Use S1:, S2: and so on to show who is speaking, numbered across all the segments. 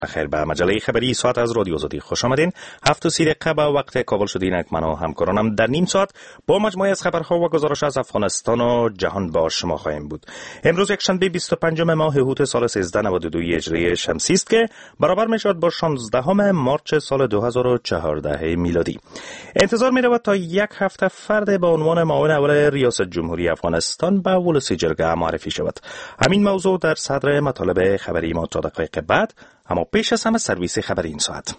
S1: خیر به مجله خبری ساعت از رادیو آزادی خوش آمدین. 7:30 دقیقه به وقت کابل شد. اینک من و همکارانم در نیم ساعت با مجموعه از خبرها و گزارش از افغانستان و جهان با شما خواهیم بود. امروز یکشنبه 25 ماه اوت سال 1392 هجری شمسی است که برابر میشود با 16 مارچ سال 2014 میلادی. انتظار می رود تا یک هفته فرد با عنوان معاون اول ریاست جمهوری افغانستان به ولسی جرگه معرفی شود. همین موضوع در صدر مطالب خبری ما تا دقایق بعد، اما پیش از همه سرویس خبری این ساعت.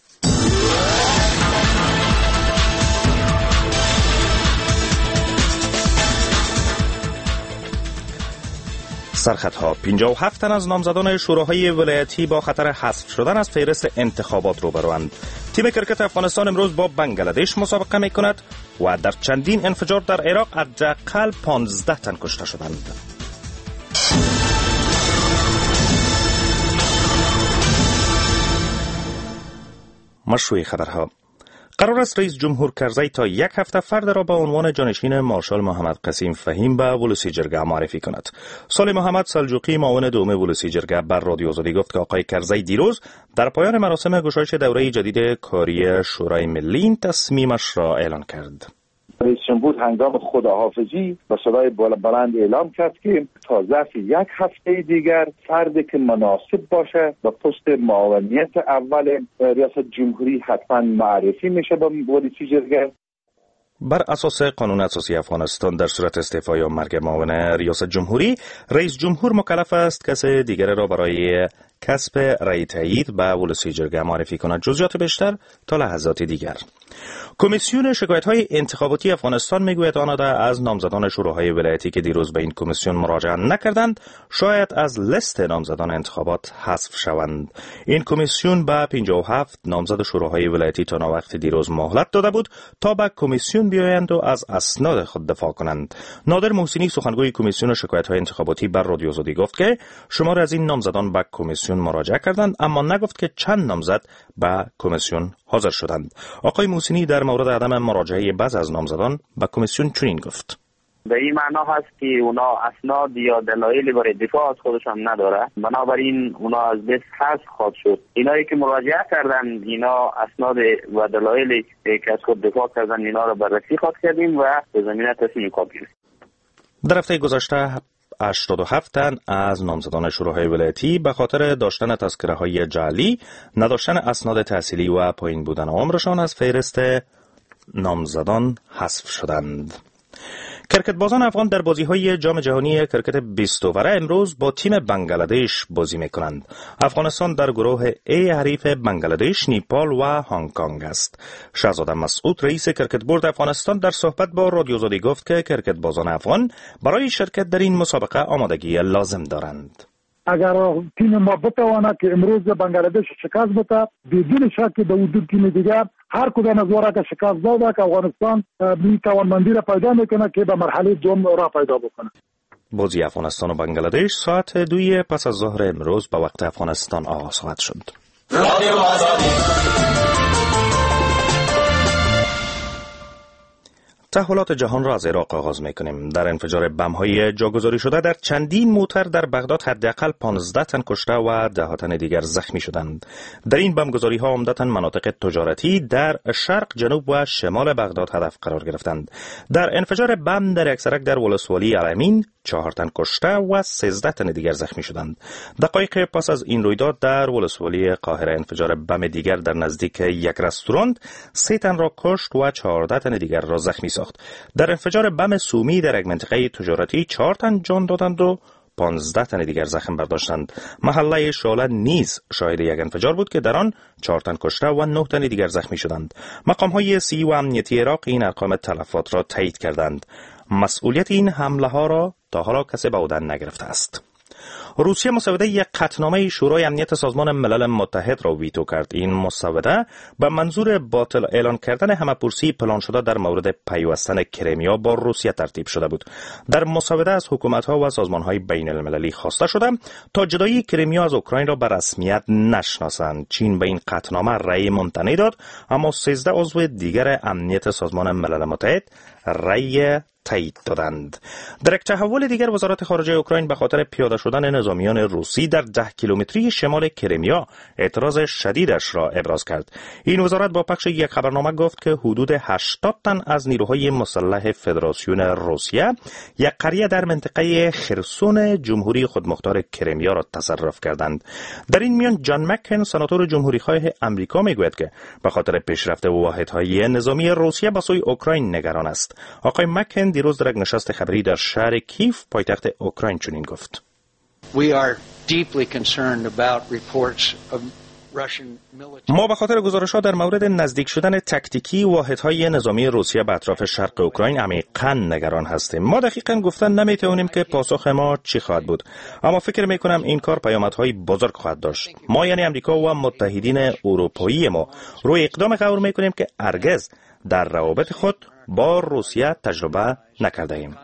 S1: سرخطها: 57 تن از نامزدان شوراهای ولایتی با خطر حذف شدن از فهرست انتخابات روبروند. تیم کرکت افغانستان امروز با بنگلادش مسابقه می کند و در چندین انفجار در عراق حداقل 15 تن کشته شدند. مشروع خبرها: قرار است رئیس جمهور کرزی تا یک هفته فرد را به عنوان جانشین مارشال محمد قسیم فهیم به ولسی جرگه معرفی کند. صالح محمد سلجوقی معاون دوم ولسی جرگه بر رادیو آزادی گفت که آقای کرزی دیروز در پایان مراسم گشایش دوره جدید کاری شورای ملی این تصمیمش را اعلان کرد.
S2: رئیس جمهور هنگام خداحافظی با صدای بلند اعلام کرد که تا ظرف یک هفته دیگر فردی که مناسب باشه به پست معاونیت اول ریاست جمهوری حتما معرفی میشه به ولسی جرگه.
S1: بر اساس قانون اساسی افغانستان در صورت استعفا یا مرگ معاون ریاست جمهوری، رئیس جمهور مکلف است کسی دیگر را برای کسب رأی تایید به ولسی جرگه معرفی کند. جزئیات بیشتر تا لحظات دیگر. کمیسیون شکایت‌های انتخاباتی افغانستان میگوید آنها از نامزدان شوراهای ولایتی که دیروز به این کمیسیون مراجعه نکردند شاید از لیست نامزدان انتخابات حذف شوند. این کمیسیون به 57 نامزد شوراهای ولایتی تا وقت دیروز مهلت داده بود تا به کمیسیون بیایند و از اسناد خود دفاع کنند. نادر محسنی سخنگوی کمیسیون شکایت‌های انتخاباتی بر رادیو آزادی گفت که شمار از این نامزدان به کمیسیون مراجعه کردند، اما نگفت که چند نامزد به کمیسیون حاضر شدند. آقای محسنی در مورد عدم مراجعه بعض از نامزدان به کمیسیون چنین گفت:
S3: به این معنا هست که اونا اسناد یا دلایلی برای دفاع از خودشان نداره، بنابراین اونا از لیست حذف خواهد شد. اینایی که مراجعه کردن اینا اسناد و دلایلی که از خود دفاع کردن اینا رو بررسی خواهد کردیم و به زمینه تصمیم خواهد گرفت.
S1: در هفته گذشته 87 تن از نامزدان شوراهای ولایتی به خاطر داشتن تذکره‌های جعلی، نداشتن اسناد تحصیلی و پایین بودن عمرشان از فهرست نامزدان حذف شدند. کرکتبازان افغان در بازی‌های جام جهانی کرکت 20 اوره امروز با تیم بنگلادش بازی می‌کنند. افغانستان در گروه A حریف بنگلادش، نیپال و هنگ کنگ است. شهزاده مسعود رئیس کرکت بورد افغانستان در صحبت با رادیو آزادی گفت که کرکتبازان افغان برای شرکت در این مسابقه آمادگی لازم دارند.
S4: اگر تیم ما بتواند که امروز بنگلادش شکست بده، بدون شک به وجود تیم دیگر هر کدام از وارا که شکست داده که افغانستان می توانمندی را پیدا میکنه که به مرحله دوم را پیدا بکنه.
S1: بازی افغانستان و بنگلادش ساعت 2 پس از ظهر امروز به وقت افغانستان آغاز خواهد شد. رادیو آزادی. تحولات جهان را از عراق آغاز می‌کنیم. در انفجار بم‌های جاگذاری شده در چندین موتر در بغداد حداقل 15 تن کشته و 10 تن دیگر زخمی شدند. در این بمبگذاری‌ها عمدتاً مناطق تجارتی در شرق، جنوب و شمال بغداد هدف قرار گرفتند. در انفجار بم در اکثرک در ولسوالی الامین 4 تن کشته و 13 تن دیگر زخمی شدند. دقایق پس از این رویداد در ولسوالی قاهره انفجار بم دیگر در نزدیک یک رستوران 3 تن را کشت و 14 تن دیگر را زخمی ساخت. در انفجار بم سومی در یک منطقه تجارتی 4 تن جان دادند و 15 تن دیگر زخم برداشتند. محله شعله نیز شاهد یک انفجار بود که در آن 4 تن کشته و 9 تن دیگر زخمی شدند. مقام‌های صحی و امنیتی عراق این ارقام تلفات را تایید کردند. مسئولیت این حمله ها را تا حالا کسی به عهده نگرفته است. روسیه مسوده یک قطعنامه شورای امنیت سازمان ملل متحد را ویتو کرد. این مسوده به منظور باطل اعلان کردن همه‌پرسی پلان شده در مورد پیوستن کریمیا با روسیه ترتیب شده بود. در مسوده از حکومت‌ها و سازمان‌های بین‌المللی خواسته شده تا جدایی کریمیا از اوکراین را به رسمیت نشناسند. چین به این قطعنامه رأی ممتنع داد، اما 13 عضو دیگر امنیت سازمان ملل متحد رأی تایید دادند. در یک تحول دیگر وزارت خارجه اوکراین به خاطر پیاده شدن نظامیان روسی در 10 کیلومتری شمال کرمیا اعتراض شدیدش را ابراز کرد. این وزارت با پخش یک خبرنامه گفت که حدود 80 تن از نیروهای مسلح فدراسیون روسیه یک قریه در منطقه خرسون جمهوری خودمختار کرمیا را تصرف کردند. در این میان جان مکن سناتور جمهوری‌خواه امریکا میگوید که به خاطر پیشرفت واحدهای نظامی روسیه به سوی اوکراین نگران است. آقای مکن دیروز در یک نشست خبری در شهر کیف پایتخت اوکراین چنین گفت: ما به خاطر گزارش‌ها در مورد نزدیک شدن تکتیکی واحدهای نظامی روسیه به اطراف شرق اوکراین عمیقاً نگران هستیم. ما دقیقاً گفتن نمی‌توانیم که پاسخ ما چی خواهد بود، اما فکر می‌کنم این کار پیامدهای بزرگ خواهد داشت. ما یعنی امریکا و متحدین اروپایی ما روی اقدام قرار می‌کنیم که هرگز در روابط خود با روسیه تجربه نکرده ایم.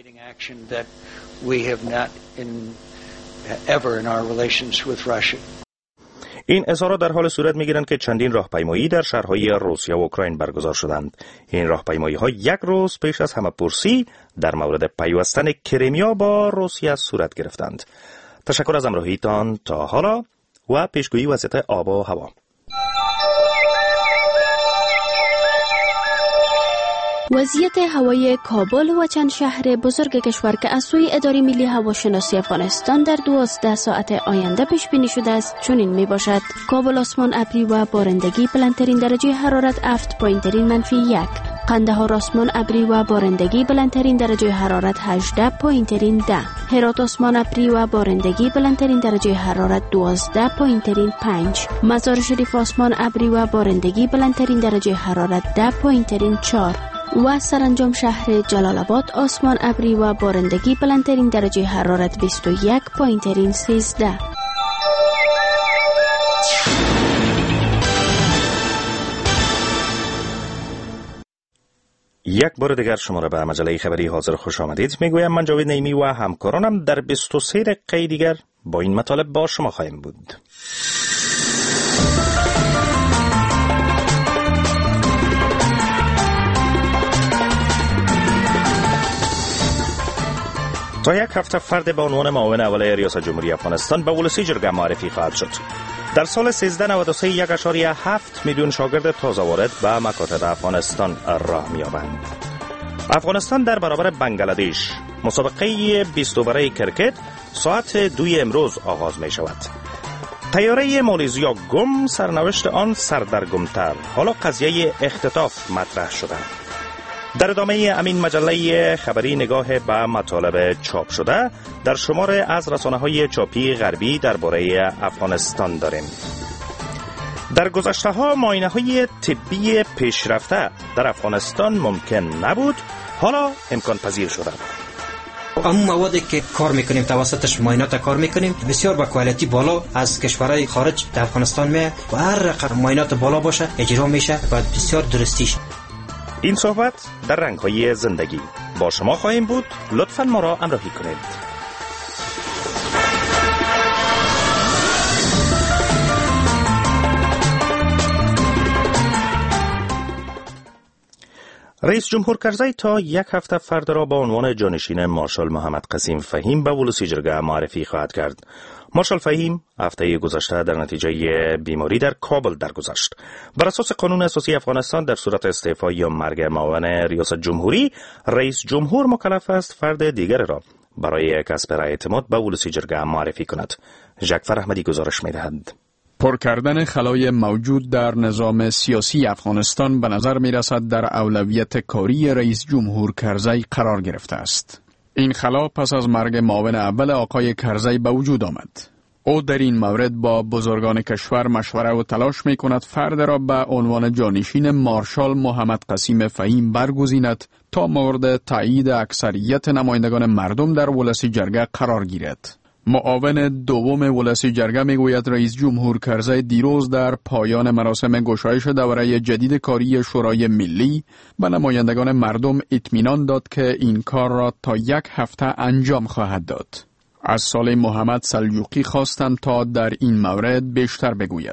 S1: این اظهارات در حال صورت می‌گیرند که چندین راهپیمایی در شهرهای روسیه و اوکراین برگزار شدند. این راهپیمایی‌ها یک روز پیش از همه‌پرسی در مورد پیوستن کرمیا با روسیه صورت گرفتند. تشکر از همراهیتان تا حالا و پیشگویی وضعیت آب و هوا.
S5: وضعیت هوای کابل و چند شهر بزرگ کشور که از سوی اداره ملی هواشناسی افغانستان در 12 ساعت آینده پیش بینی شده است چنین می باشد: کابل آسمان ابری و بارندگی، بلندترین درجه حرارت 7 پایینترین -1. قندهار آسمان ابری و بارندگی، بلندترین درجه حرارت 18 پایینترین 10. هرات آسمان ابری و بارندگی، بلندترین درجه حرارت 12 پایینترین 5. مزار شریف آسمان ابری و بارندگی، بلندترین درجه حرارت 10 پایینترین 4. و سرانجام شهر جلال آباد آسمان ابری و بارندگی، بلندترین درجه حرارت 21 پایینترین 13.
S1: یک بار دیگر شما را به مجله خبری حاضر خوش آمدید. میگویم من جاوید نعیمی و همکارانم در 23 دقیقه دیگر با این مطالب با شما خواهیم بود. تا یک هفته فرد به عنوان معاون اول ریاست جمهوری افغانستان به ولسی جرگه معرفی خواهد شد. در سال 1393 1.7 میلیون شاگرد تازه وارد به مکاتب افغانستان راه می‌یابند. افغانستان در برابر بنگلادش مسابقه 20 اووره کرکت ساعت 2 امروز آغاز می شود. طیاره مالزیا گم، سرنوشت آن سردرگمتر. حالا قضیه اختطاف مطرح شده. در ادامه امین مجله خبری نگاه به مطالب چاپ شده در شمار از رسانه‌های چاپی غربی درباره افغانستان داریم. در گذشته‌ها معاینه‌های طبی پیشرفته در افغانستان ممکن نبود، حالا امکان پذیر شده.
S6: اما موادی که کار میکنیم توسطش معاینات کار میکنیم بسیار با کوالیتی بالا از کشورهای خارج در افغانستان میاد و هر رقم معاینات بالا باشه اجرا میشه و بسیار درستیش.
S1: این صحبت در رنگ‌های زندگی با شما خواهیم بود. لطفاً ما را همراهی کنید. رئیس جمهور کرزی تا یک هفته فرد را با عنوان جانشین مارشال محمد قسیم فهیم به ولسی جرگه معرفی خواهد کرد. مارشال فهیم هفته گذشته در نتیجه بیماری در کابل درگذشت. بر اساس قانون اساسی افغانستان در صورت استعفا یا مرگ معاون ریاست جمهوری، رئیس جمهور مکلف است فرد دیگر را برای کسب اعتماد به ولسی جرگه معرفی کند. ژکفر احمدی گزارش می‌دهد.
S7: پر کردن خلای موجود در نظام سیاسی افغانستان به نظر می رسد در اولویت کاری رئیس جمهور کرزی قرار گرفته است. این خلا پس از مرگ معاون اول آقای کرزی به وجود آمد. او در این مورد با بزرگان کشور مشوره و تلاش می کند فرد را به عنوان جانشین مارشال محمد قسیم فهیم برگزیند تا مورد تایید اکثریت نمایندگان مردم در ولسی جرگه قرار گیرد. معاون دوم ولسی جرگه میگوید رئیس جمهور کرزی دیروز در پایان مراسم گشایش دوره جدید کاری شورای ملی به نمایندگان مردم اطمینان داد که این کار را تا یک هفته انجام خواهد داد. از صالح محمد سلجوقی خواستند تا در این مورد بیشتر بگوید.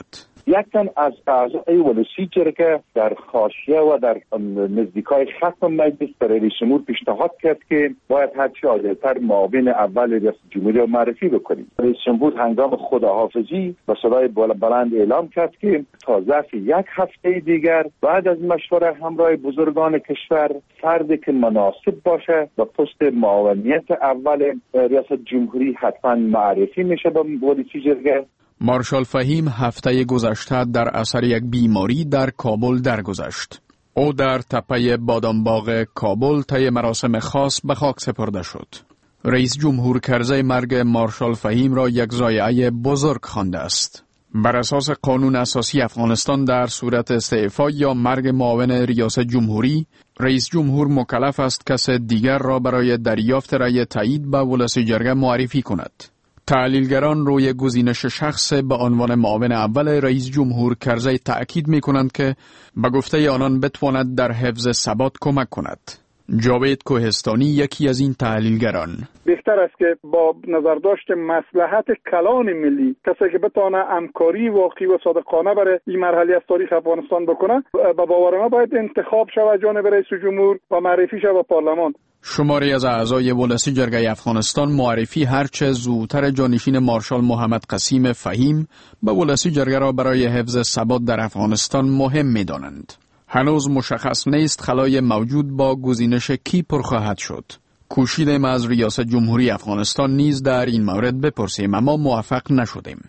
S2: یک تن از اعضای ولسی جرگه در حاشیه و در نزدیکای ختم مجلس به رئیس جمهور پیشنهاد کرد که باید هرچی عاجلتر معاون اول ریاست جمهوری را معرفی بکنیم. رئیس جمهور هنگام خداحافظی با صدای بلند اعلام کرد که تا ظرف یک هفته دیگر بعد از مشوره همراه بزرگان کشور فردی که مناسب باشه به پست معاونیت اول ریاست جمهوری حتما معرفی میشه به ولسی جرگه.
S7: مارشال فهیم هفته گذشته در اثر یک بیماری در کابل درگذشت. او در تپه بادامباغ کابل طی مراسم خاص به خاک سپرده شد. رئیس جمهور کرزی مرگ مارشال فهیم را یک ضایعه بزرگ خوانده است. بر اساس قانون اساسی افغانستان در صورت استعفا یا مرگ معاون ریاست جمهوری، رئیس جمهور مکلف است کس دیگر را برای دریافت رأی تایید به ولسی جرگه معرفی کند. تحلیلگران روی گزینش شخص به عنوان معاون اول رئیس جمهور کرزی تأکید می کنند که به گفته آنان بتواند در حفظ ثبات کمک کند. جاوید کوهستانی یکی از این تحلیلگران:
S8: بهتر است که با نظرداشت مصلحت کلان ملی کسی که بتونه همکاری واقعی و صادقانه برای این مرحله از تاریخ افغانستان بکنه، با باور ما باید انتخاب شود جانب رئیس جمهور و معرفی شود به پارلمان.
S7: شماری از اعضای ولسی جرگه افغانستان معرفی هرچه زودتر جانشین مارشال محمد قسیم فهیم به ولسی جرگه را برای حفظ ثبات در افغانستان مهم می دانند. هنوز مشخص نیست خلای موجود با گزینش کی پر خواهد شد. کوشیدیم از ریاست جمهوری افغانستان نیز در این مورد بپرسیم اما موفق نشدیم.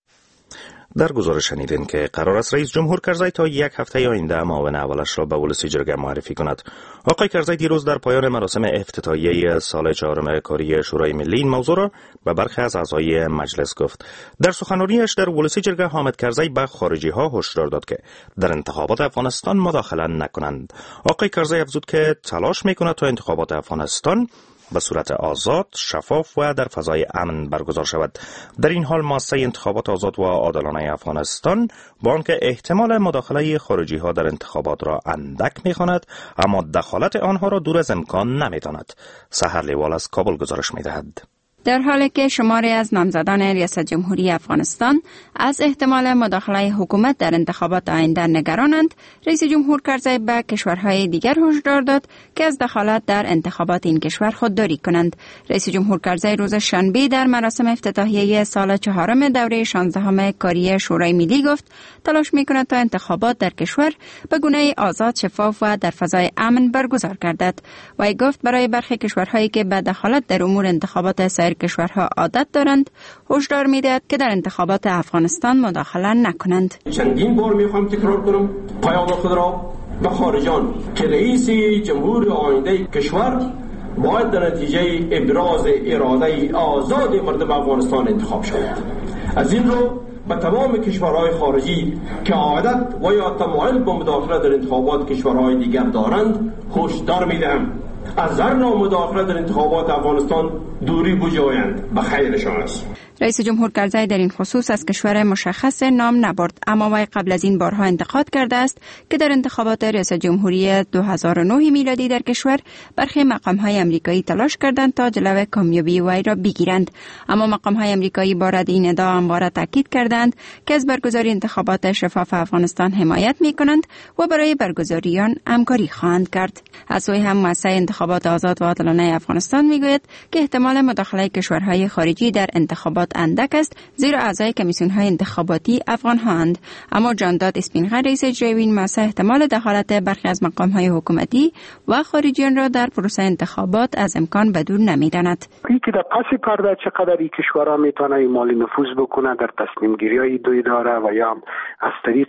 S1: در گزارش شنیدین که قرار است رئیس جمهور کرزی تا یک هفته آینده معاون اولش را به ولسی جرگه معرفی کند. آقای کرزی دیروز در پایان مراسم افتتاحیه سال 4 کاری شورای ملی این موضوع را به برخی از اعضای مجلس گفت. در سخنرانیش در ولسی جرگه حامد کرزی به خارجی ها هشدار داد که در انتخابات افغانستان مداخله نکنند. آقای کرزی افزود که تلاش میکند تا انتخابات افغانستان به صورت آزاد، شفاف و در فضای امن برگزار شود. در این حال مؤسسه انتخابات آزاد و عادلانه افغانستان با آنکه احتمال مداخله خارجی ها در انتخابات را اندک می‌خواند، اما دخالت آنها را دور از امکان نمی‌داند. سحر لیوال از کابل گزارش می‌دهد.
S9: در حالی که شماری از نامزدان ریاست جمهوری افغانستان از احتمال مداخله حکومت در انتخابات آینده نگرانند، رئیس جمهور کرزی به کشورهای دیگر هشدار داد که از دخالت در انتخابات این کشور خودداری کنند. رئیس جمهور کرزی روز شنبه در مراسم افتتاحیه سال 4 دوره 16 کاری شورای ملی گفت تلاش می‌کند تا انتخابات در کشور به گونه آزاد، شفاف و در فضای امن برگزار گردد. وی گفت برای برخی کشورهایی که به دخالت در امور انتخابات سایر کشورها عادت دارند، هشدار می‌دهد که در انتخابات افغانستان مداخله نکنند.
S10: چندین بار می‌خواهم تکرار کنم پیام خود را به خارجان که رئیس جمهور آینده کشور باید در نتیجه ابراز اراده آزاد مردم افغانستان انتخاب شود. از این رو به تمام کشورهای خارجی که عادت و یا تمایل به مداخله در انتخابات کشورهای دیگر دارند هشدار می‌دهم از هر نوع مداخله در انتخابات افغانستان دوری بجویند، به خیرشان است.
S9: رئیس جمهور کرزی در این خصوص از کشور مشخص نام نبرد، اما وی قبل از این بارها انتقاد کرده است که در انتخابات ریاست جمهوری 2009 میلادی در کشور برخی مقام‌های امریکایی تلاش کردند تا جلوی کامیابی وی را بگیرند، اما مقام‌های امریکایی با رد این ادعا همواره تاکید کردند که از برگزاری انتخابات شفاف افغانستان حمایت می‌کنند و برای برگزاری آن همکاری خواهند کرد. از سوی هم مؤسسه انتخابات آزاد و عادلانه افغانستان میگوید که احتمال مداخله کشورهای خارجی در انتخابات اندک است، زیرا اعضای کمیسیون‌های انتخاباتی افغان‌هاند. اما جانداد اسپینغر رئیس اجرایی این مؤسسه احتمال دخالت برخی از مقام‌های حکومتی و خارجیان را در پروسه انتخابات از امکان بدور نمی‌داند.
S11: این که در پس کار چقدر این کشورها میتونه مالی نفوذ بکنه در تصمیم گیری‌های دوی داره و یا از طریق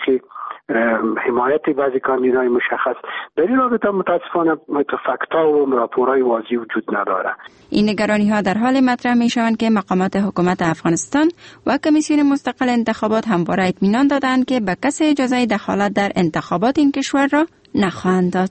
S11: حمایت بعضی کاندیدای مشخص. در این رابطه متاسفانه فکت‌ها و راپورهای واضحی وجود نداره.
S9: این نگرانی‌ها در حال مطرح می‌شوند که مقامات حکومت افغانستان و کمیسیون مستقل انتخابات همواره اطمینان دادند که به کسی اجازه دخالت در انتخابات این کشور را نخواهند داد.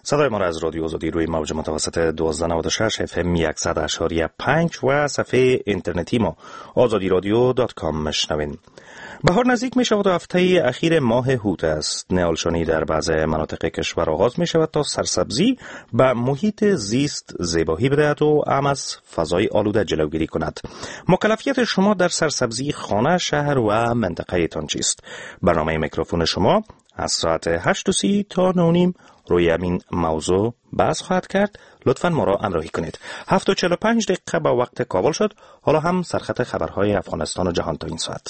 S1: صدای ما را از رادیو آزادی روی موج متوسط 1296 FM 100.5 و صفحه اینترنتی ما azadiradyo.com مشنوین. بهار نزدیک می شود و هفته اخیر ماه هوت است. نهالشانی در بعض مناطق کشور آغاز می شود تا سرسبزی به محیط زیست زیبایی بدهد و هم از فضای آلوده جلوگیری کند. مکلفیت شما در سرسبزی خانه، شهر و منطقه تان چیست؟ برنامه میکروفون شما از ساعت 8:30 تا 9:30 روی همین موضوع بحث خواهد کرد. لطفاً ما را همراهی کنید. 7:45 دقیقه به وقت کابل شد. حالا هم سرخط خبرهای افغانستان و جهان تا این ساعت.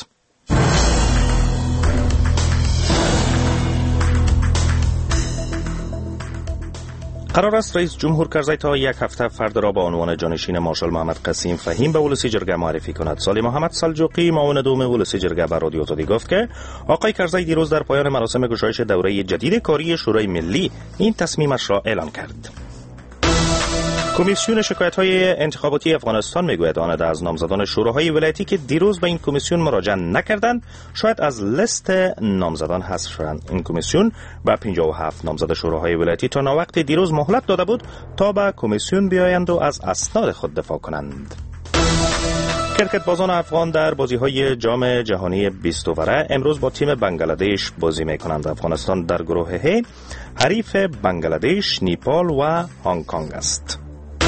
S1: قرار است رئیس جمهور کرزی تا یک هفته فرد را با عنوان جانشین مارشال محمد قسیم فهیم به ولسی جرگه معرفی کند. سالی محمد سلجوقی معاون دوم ولسی جرگه به رادیو آزادی گفت که آقای کرزی دیروز در پایان مراسم گشایش دوره جدید کاری شورای ملی این تصمیمش را اعلان کرد. کمیسیون شکایت‌های انتخاباتی افغانستان میگوید آن از نامزدان شوراهای ولایتی که دیروز به این کمیسیون مراجعه نکردند شاید از لیست نامزدان حذف شوند. این کمیسیون به 57 نامزد شوراهای ولایتی تا ناوقت دیروز مهلت داده بود تا به کمیسیون بیایند و از اسناد خود دفاع کنند. کرکت بازان افغان در بازی‌های جام جهانی 20 اوره امروز با تیم بنگلادش بازی می‌کنند. افغانستان در گروه ه حریف بنگلادش، نیپال و هنگ کنگ است.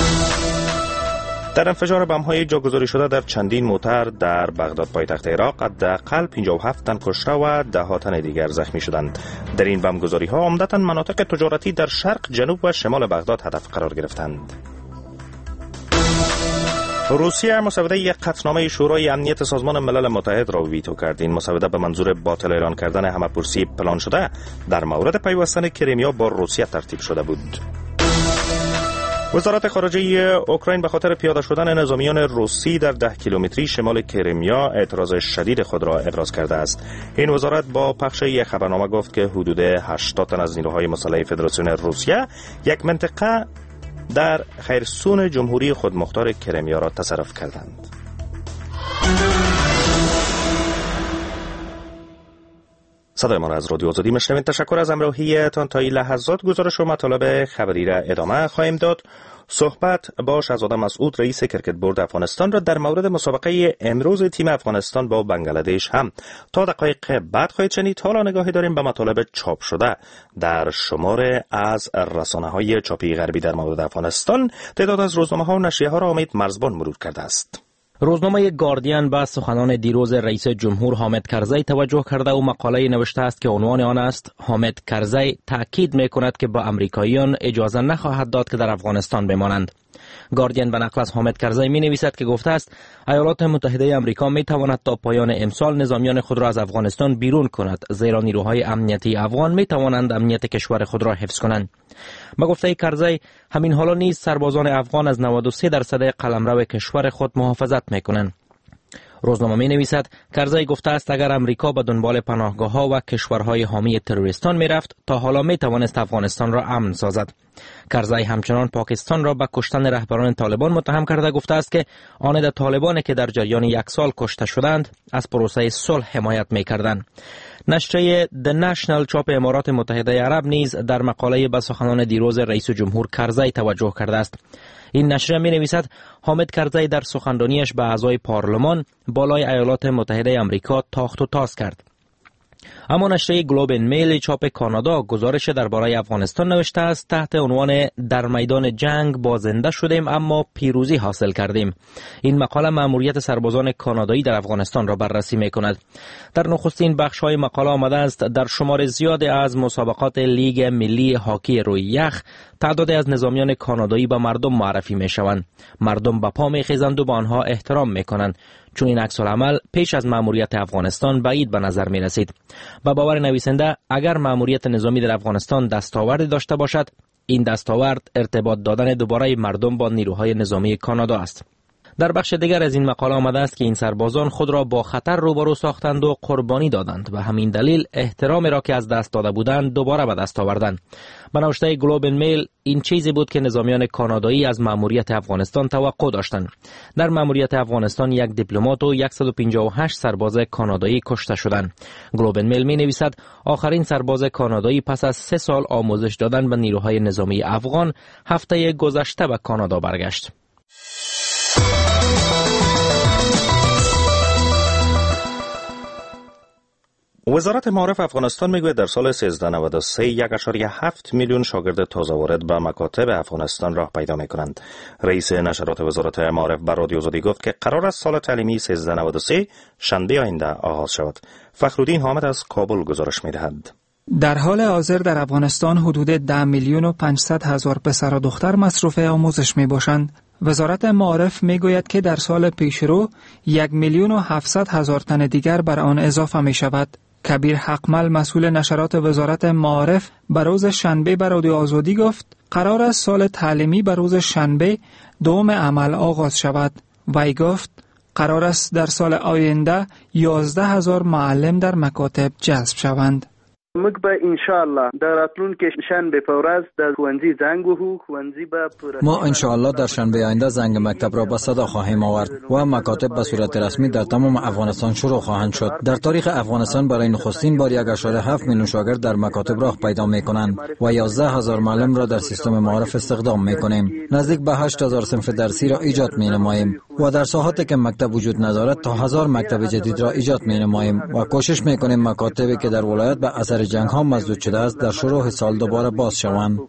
S1: در انفجار بم‌های جاگذاری شده در چندین موتر در بغداد پایتخت عراق حداقل 57 تن کشته و 10 تن دیگر زخمی شدند. در این بمبگذاری‌ها عمدتاً مناطق تجارتی در شرق، جنوب و شمال بغداد هدف قرار گرفتند. روسیه مسوده یک قطعنامه شورای امنیت سازمان ملل متحد را ویتو کرد. این مسوده به منظور باطل اعلان کردن همه‌پرسی پلان شده در مورد پیوستن کریمیا با روسیه ترتیب شده بود. وزارت خارجه اوکراین به خاطر پیاده شدن نظامیان روسی در 10 کیلومتری شمال کریمیا اعتراض شدید خود را ابراز کرده است. این وزارت با پخش یک خبرنامه گفت که حدود 80 تن از نیروهای مسلح فدراسیون روسیه یک منطقه در خرسون جمهوری خودمختار کریمیا را تصرف کردند. صدای ما را از رادیو آزادی میشنوید. تشکر از همراهیتان. تا این لحظات گزارش و مطالب خبری را ادامه خواهیم داد. صحبت با شهزاده مسعود رئیس کرکت بورد افغانستان را در مورد مسابقه امروز تیم افغانستان با بنگلادش هم تا دقایق بعد خواهید شنید. حالا نگاهی داریم به مطالب چاپ شده در شماره از رسانه‌های چاپی غربی در مورد افغانستان. تعداد از روزنامه‌ها و نشریه‌ها را امید مرزبان مرور کرده است.
S12: روزنامه گاردین به سخنان دیروز رئیس جمهور حامد کرزی توجه کرده و مقاله نوشته است که عنوان آن است: حامد کرزی تاکید می‌کند که با امریکاییان اجازه نخواهد داد که در افغانستان بمانند. گاردین به نقل از حامد کرزی می نویسد که گفته است ایالات متحده آمریکا می تواند تا پایان امسال نظامیان خود را از افغانستان بیرون کند، زیرا نیروهای امنیتی افغان می توانند امنیت کشور خود را حفظ کنند. با گفته کرزی همین حالا نیز سربازان افغان از 93% قلمرو کشور خود محافظت می کنند. روزنامه می نویسد کرزی گفته است اگر امریکا به دنبال پناهگاه ها و کشورهای حامی تروریستان می رفت تا حالا می توانست افغانستان را امن سازد. کرزی همچنان پاکستان را به کشتن رهبران طالبان متهم کرده گفته است که آن طالبان که در جریان 1 سال کشته شدند از پروسه صلح حمایت می کردند. نشریه د نشنل چاپ امارات متحده عرب نیز در مقاله به سخنان دیروز رئیس جمهور کرزی توجه کرده است. این نشریه می نویسد حامد کرزی در سخنرانیش به اعضای پارلمان بالای ایالات متحده آمریکا تاخت و تاز کرد. اما نشریه گلوب ان میل چاپ کانادا گزارش درباره افغانستان نوشته است تحت عنوان در میدان جنگ بازنده شدیم اما پیروزی حاصل کردیم. این مقاله مأموریت سربازان کانادایی در افغانستان را بررسی می کند. در نخستین بخش های مقاله آمده است در شمار زیادی از مسابقات لیگ ملی هاکی روی یخ تعدادی از نظامیان کانادایی به مردم معرفی می شوند. مردم به پا می خیزند و به آنها احترام می کنند، چون این عکس العمل پیش از مأموریت افغانستان بعید به نظر می رسید. با باور نویسنده اگر مأموریت نظامی در افغانستان دستاوردی داشته باشد، این دستاورد ارتباط دادن دوباره مردم با نیروهای نظامی کانادا است. در بخش دیگر از این مقاله آمده است که این سربازان خود را با خطر روبرو ساختند و قربانی دادند و همین دلیل احترامی را که از دست داده بودند دوباره به دست آوردند. به نوشته گلوب ان میل این چیزی بود که نظامیان کانادایی از مأموریت افغانستان توقع داشتند. در مأموریت افغانستان یک دیپلمات و 158 سرباز کانادایی کشته شدند. گلوب ان میل می نویسد آخرین سرباز کانادایی پس از 3 سال آموزش دادن به نیروهای نظامی افغان هفته گذشته به کانادا برگشت.
S1: وزارت معارف افغانستان میگوید در سال 1393 1.7 میلیون شاگرد تازه وارد به مکاتب افغانستان راه پیدا میکنند. رئیس نشرات وزارت معارف به رادیو آزادی گفت که قرار است سال تعلیمی 1393 شنبه آینده آغاز شود. فخرالدین حامد از کابل گزارش میدهد.
S13: در حال حاضر در افغانستان حدود 10 میلیون و 500 هزار پسر و دختر مصروف آموزش می باشند. وزارت معارف می گوید که در سال پیشرو 1 میلیون و 700 هزار تن دیگر بر آن اضافه می شود. کبیر حقمل مسئول نشرات وزارت معارف به روز شنبه به رادیو آزادی گفت قرار است سال تعلیمی به روز شنبه دوم عمل آغاز شود. وی گفت قرار است در سال آینده 11,000 معلم در مکاتب جذب شوند.
S14: موږ به ان شاء الله در راتلونکي شنبه په ورځ د ښوونځي زنګ وهو. ښوونځي به
S15: ما ان شاء الله در شنبه آینده زنگ مکتب را به صدا خواهیم آورد و مکاتب به صورت رسمی در تمام افغانستان شروع خواهند شد. در تاریخ افغانستان برای نخستین بار 1.7 میلیون شاگرد در مکاتب راه پیدا می‌کنند و 11,000 معلم را در سیستم معارف استخدام می‌کنیم. نزدیک به 8,000 صنف درسی را ایجاد می‌نماییم و در ساحاتی که مکتب وجود ندارد تا 1000 مکتب جدید را ایجاد می‌نماییم و کوشش می‌کنیم مکاتبی که در ولایت به اثر جنگ ها مسدود شده است در شروع سال دوباره باز شوند.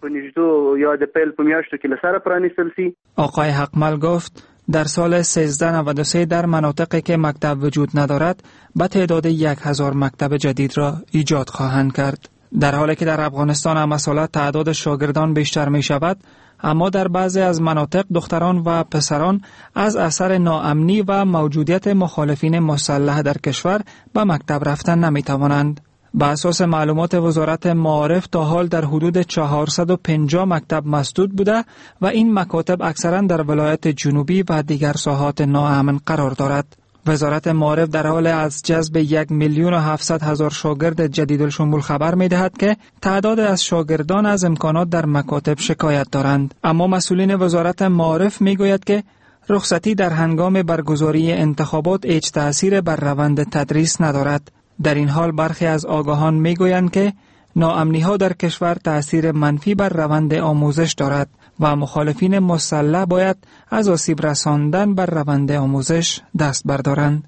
S13: آقای حقمل گفت در سال 1393 در مناطقی که مکتب وجود ندارد به تعداد 1,000 مکتب جدید را ایجاد خواهند کرد. در حالی که در افغانستان هم مسئله تعداد شاگردان بیشتر می شود، اما در بعضی از مناطق دختران و پسران از اثر ناامنی و موجودیت مخالفین مسلح در کشور به مکتب رفتن نمی توانند. به اساس معلومات وزارت معارف تا حال در حدود 450 مکتب مسدود بوده و این مکاتب اکثرا در ولایت جنوبی و دیگر ساحات ناامن قرار دارد. وزارت معارف در حال از جذب 1 میلیون و 700 هزار شاگرد جدید الشمول خبر می دهد که تعداد از شاگردان از امکانات در مکاتب شکایت دارند. اما مسئولین وزارت معارف می گوید که رخصتی در هنگام برگزاری انتخابات هیچ تأثیر بر روند تدریس ندارد. در این حال برخی از آگاهان می گویند که ناامنی ها در کشور تأثیر منفی بر روند آموزش دارد و مخالفین مسلح باید از آسیب رساندن بر روند آموزش دست بردارند.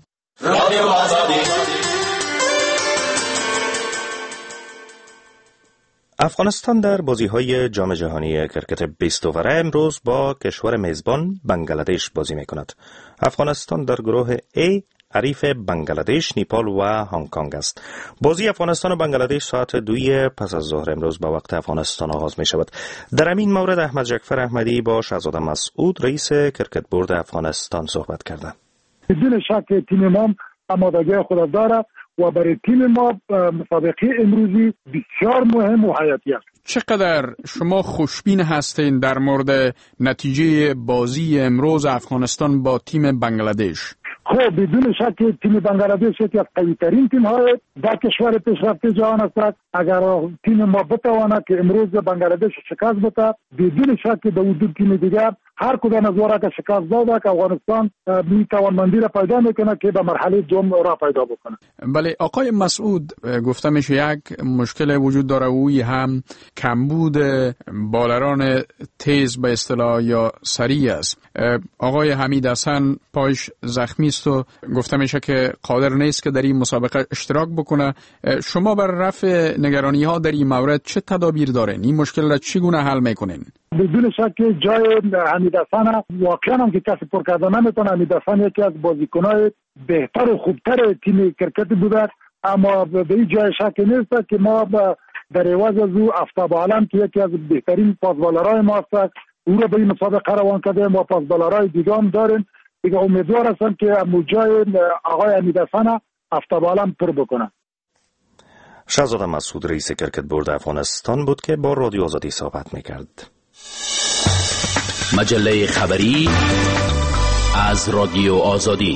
S1: افغانستان در بازی‌های جام جهانی کرکت 20 اوره امروز با کشور میزبان بنگلادش بازی می‌کند. افغانستان در گروه A حریف بنگلادش، نیپال و هنگ کنگ است. بازی افغانستان و بنگلادش ساعت 2 پس از ظهر امروز به وقت افغانستان آغاز می شود. در همین مورد احمد جعفر احمدی با شهزاده مسعود رئیس کرکت بورد افغانستان صحبت کرده.
S4: بدون شک تیم ما آمادگی خود دارد و برای تیم ما مسابقه امروزی بسیار مهم و حیاتی است.
S7: چقدر شما خوشبین هستین در مورد نتیجه بازی امروز افغانستان با تیم بنگلادش؟
S4: خب بدون شک تیم بنگلادش یکی از قوی‌ترین تیم‌های در کشور پیشرفته جهان است. اگر تیم ما بتواند که امروز بنگلادش شکست بده، بدون شک به اون دو تیم دیگر هر کدام از اونها که شکست داده که افغانستان می توانمندی را پیدا میکنه که به مرحله دوم را پیدا بکنه.
S7: بله آقای مسعود، گفته میشه یک مشکل وجود داره، اوی هم کمبود بالران تیز به اصطلاح یا سریع است. آقای حمید حسن پایش زخمی است و گفته میشه که قادر نیست که در این مسابقه اشتراک بکنه. شما بر رفع نگرانی ها در این مورد چه تدابیر دارین؟ این مشکل را چگونه حل میکنین؟
S4: بدون شک جای حمید حسن واقعا هم که کسی پر کردن نمیتونه. حمید حسن یکی از بازیکن‌های بهتر و خوبتر تیم کرکت بوده، اما به این جای شک نیست که ما در عوض از او افتاب عالم که یکی از بهترین پاسبالرهای ما است او را به این مسابقه روان کردیم و پاسبالرهای دیگه هم داریم. دیگه امیدوار هستم که جای آقای حمید حسن افتاب عالم پر بکنه.
S1: شهزاده مسعود رئیس کرکت بورد افغانستان بود که با رادیو آزادی صحبت میکرد.
S16: مجله خبری از رادیو آزادی.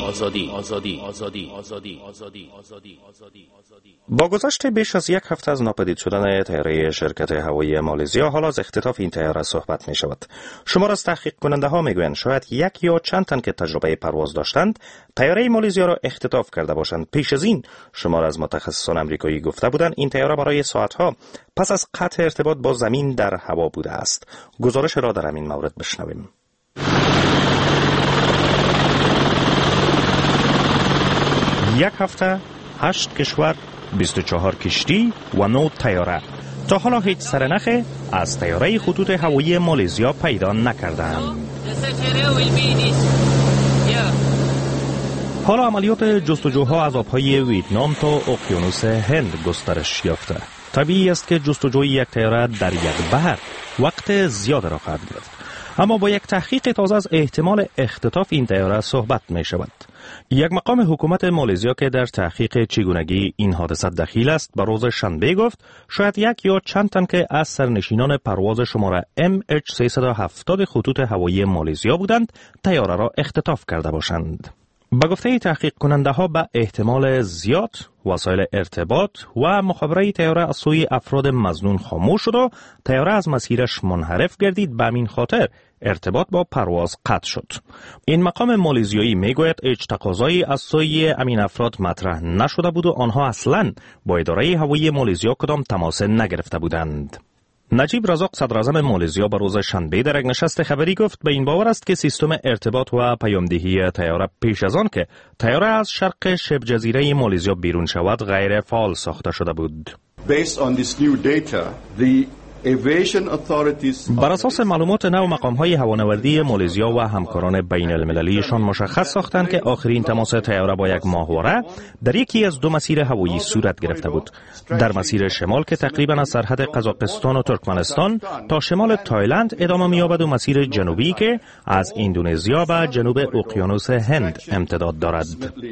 S1: با گذشت بیش از یک هفته از ناپدید شدن طیاره شرکت هوایی مالزیا، حالا از اختطاف این طیاره صحبت می شود. شمار از تحقیق کننده ها می گویند شاید یک یا چند تن که تجربه پرواز داشتند طیاره مالزیا را اختطاف کرده باشند. پیش از این شمار از متخصصان آمریکایی گفته بودند این طیاره برای ساعتها پس از قطع ارتباط با زمین در هوا بوده است. گزارش را در این مورد بشنویم. یک هفته 8 کشور، 24 کشتی و 9 طیاره. تا حالا هیچ سرنخ از طیاره خطوط هوایی مالزیا پیدا نکردند. حالا عملیات جستجوها از آبهای ویتنام تا اقیانوس هند گسترش یافته. طبیعی است که جستجوی یک طیاره در یک بحر وقت زیاد را خواهد گرفت. اما با یک تحقیق تازه از احتمال اختطاف این طیاره صحبت می شود. یک مقام حکومت مالزیا که در تحقیق چگونگی این حادثه دخیل است به روز شنبه گفت شاید یک یا چند تن که از سرنشینان پرواز شماره MH370 خطوط هوایی مالزیا بودند طیاره را اختطاف کرده باشند. به گفته تحقیق کننده ها به احتمال زیاد وسایل ارتباط و مخابره طیاره از سوی افراد مظنون خاموش شد و طیاره از مسیرش منحرف گردید. به همین خاطر ارتباط با پرواز قطع شد. این مقام مالزیایی میگوید هیچ تقاضایی از سوی امین افراد مطرح نشده بود و آنها اصلاً با اداره هوایی مالزیا کدام تماس نگرفته بودند. نجیب رزاق صدراعظم مالزیا به روز شنبه در یک نشست خبری گفت به این باور است که سیستم ارتباط و پیامدهی طیاره پیش از آن که طیاره از شرق شبه جزیره مالزیا بیرون شود غیر فعال ساخته شده بود. بر اساس معلومات نو مقام‌های هوانوردی مالزیا و همکاران بین المللیشان مشخص ساختند که آخرین تماس طیاره با یک ماهواره در یکی از دو مسیر هوایی صورت گرفته بود. در مسیر شمال که تقریبا از سرحد قزاقستان و ترکمنستان تا شمال تایلند ادامه می‌یابد و مسیر جنوبی که از اندونزیا به جنوب اقیانوس هند امتداد دارد.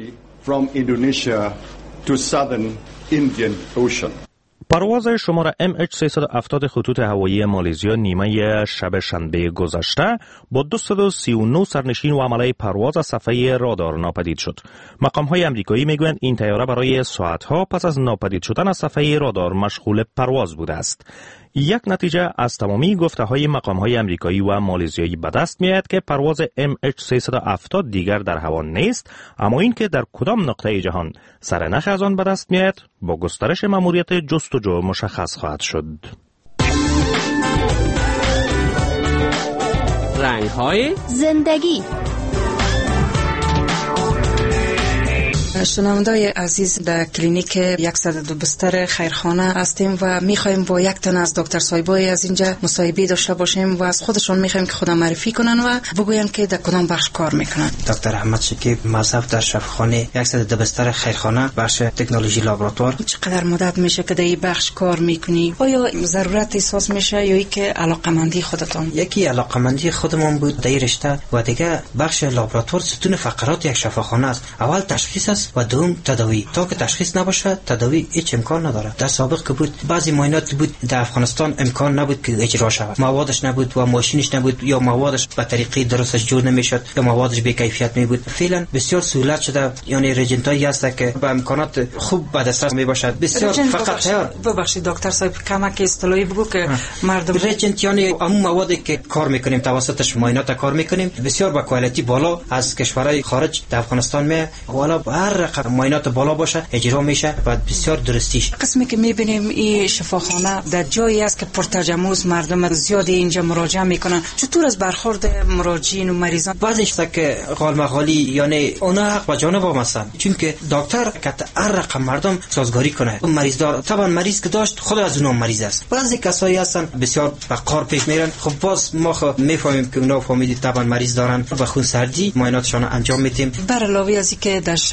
S1: پرواز شماره MH370 خطوط هوایی مالزیا نیمه شب شنبه گذشته با 239 سرنشین و عمله پرواز از صفحه رادار ناپدید شد. مقام‌های آمریکایی میگویند این طیاره برای ساعت‌ها پس از ناپدید شدن از صفحه رادار مشغول پرواز بوده است. یک نتیجه از تمامی گفته‌های مقام‌های آمریکایی و مالزیایی به دست می‌آید که پرواز MH370 دیگر در هوا نیست، اما این که در کدام نقطه جهان سرنخ از آن به دست می‌آید با گسترش مأموریت جستجو مشخص خواهد شد.
S17: رنگ‌های
S5: زندگی.
S18: شنوندای عزیز، در کلینیک 102 بستر خیرخانه هستیم و میخوایم با یک تن از دکتر صاحبای از اینجا مصاحبه داشته باشیم و از خودشون میخوایم که خودم معرفی کنن و بگوین که در کدام بخش کار میکنن.
S6: دکتر احمد شکیب موظف در شفاخانه 102 بستر خیرخانه بخش تکنولوژی لابراتوار.
S18: چقدر مدت میشه که در این بخش کار میکنی؟ آیا ضرورت احساس میشه یا اینکه علاقمندی خودتون؟
S6: یکی علاقمندی خودمون بود در رشته و دیگه بخش لابراتوار ستون فقرات یک شفاخانه است. اول تشخیص است و دوم تداوی. تا که تشخیص نباشه تداوی هیچ امکان نداره. در سابق که بود بعضی معاینات بود در افغانستان امکان نبود که اجرا شود، موادش نبود و ماشینش نبود یا موادش به طریقه درستش جور نمیشد یا موادش بی کیفیت می بود. فعلا بسیار سهولت شده، یعنی رژنتایی هست که با امکانات خوب به دسترس می باشد. بسیار فقط تیار.
S18: ببخشید دکتر صاحب کمک اصطلاحی بگو که مردم.
S6: رژنت یعنی همون موادی که کار میکنیم توسطش معاینات کار میکنیم، بسیار با کوالیتی بالا از کشورهای خارج در افغانستان می والا هر رقم معاینات بالا باشه اجرا میشه و بسیار درستیش.
S18: قسمی که میبینیم این شفاخانه در جایی است که پرتجمع مردم زیادی اینجا مراجعه میکنن. چطور از برخورد مراجعین و مریضان؟
S6: بعضیش که غالمغالی یعنی اونا حق به جانب هستن، چون که دکتر که هر رقم مردم سازگاری کنه. اون مریض دار طبعا مریض که داشت خود از اونها مریض است. بعضی کسایی هستن بسیار وقار پیش میرن. خب باز ما میفهمیم که اونا فهمیدید طبعا مریض دارن، با خون سردی معایناتشون انجام میدیم.
S18: بر علاوه از اینکه در شفاخانه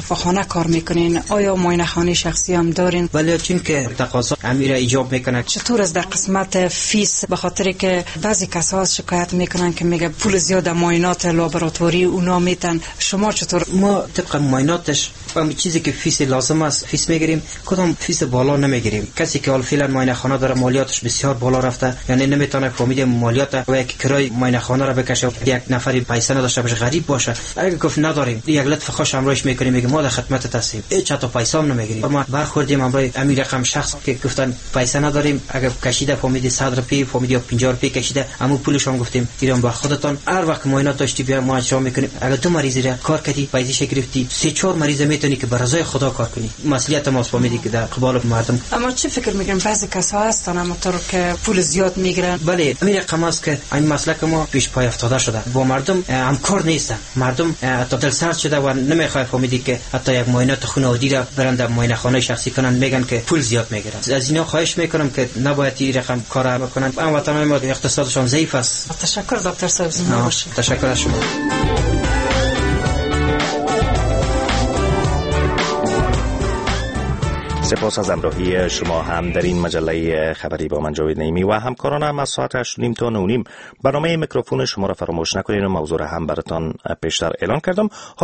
S18: خانه کار میکنین، آیا معاینه خانه شخصی هم دارین؟
S6: ولی چون که تقاضا امیر ایجاب میکنه.
S18: چطور است در قسمت فیس؟ به خاطر که بعضی کسا شکایت میکنن که میگه پول زیاد معاینات لابراتواری اونا میتن، شما چطور؟
S6: ما طبق معایناتش همین چیزی که فیس لازم است فیس میگیریم، کدام فیس بالا نمیگیریم. کسی که حال فعلا معاینه خانه داره مالیاتش بسیار بالا رفته، یعنی نمیتونه فهمید مالیات و یک کرای معاینه خانه را بکشه، یک نفری پیسه نداشته باشه، غریب باشه. اگه گفت نداریم، یک لطف خوش امروش میکنیم، میگه ما در خدمت هستیم، هیچ تا پیسه هم نمیگیریم. ما برخوردیم امروز امیر رقم شخص که گفتن پیسه نداریم، اگه کشیده فهمید 100 روپیه فهمید یا 50 روپیه کشیده، همون پولش هم گفتیم ایران با خودتان هر وقت معاینات داشتی بیا ما اجرا میکنیم. اگه تو مریضی را کار کردی پیسه گرفتی 3-4 مریض میتونی که برای خدا کار کنی. مسئولیت ما فهمیدی که در قبال مردم.
S18: اما چه فکر میکنم بعضی کسا هستن همونطور که پول زیاد میگیرن؟
S6: بله همین رقم است که این مسئله که ما پیش پای افتاده شده، با مردم همکار نیستن، مردم تا دل سرد شده و نمیخواد فهمیدی که حتی یک معاینات خون عادی را برند در معاینه خانه شخصی کنن، میگن که پول زیاد میگیرن. از اینا خواهش میکنم که نباید این رقم کار بکنن. هموطنان ما اقتصادشون ضعیف است.
S18: تشکر دکتر صاحب. زنده باشید.
S6: تشکر از شما.
S1: سپاس از همراهی شما هم در این مجله خبری با من جاوید نعیمی و همکارانم. از ساعت 8:30 تا 9:30 برنامه میکروفون شما را فراموش نکنید و موضوع را هم براتان پیشتر اعلان کردم.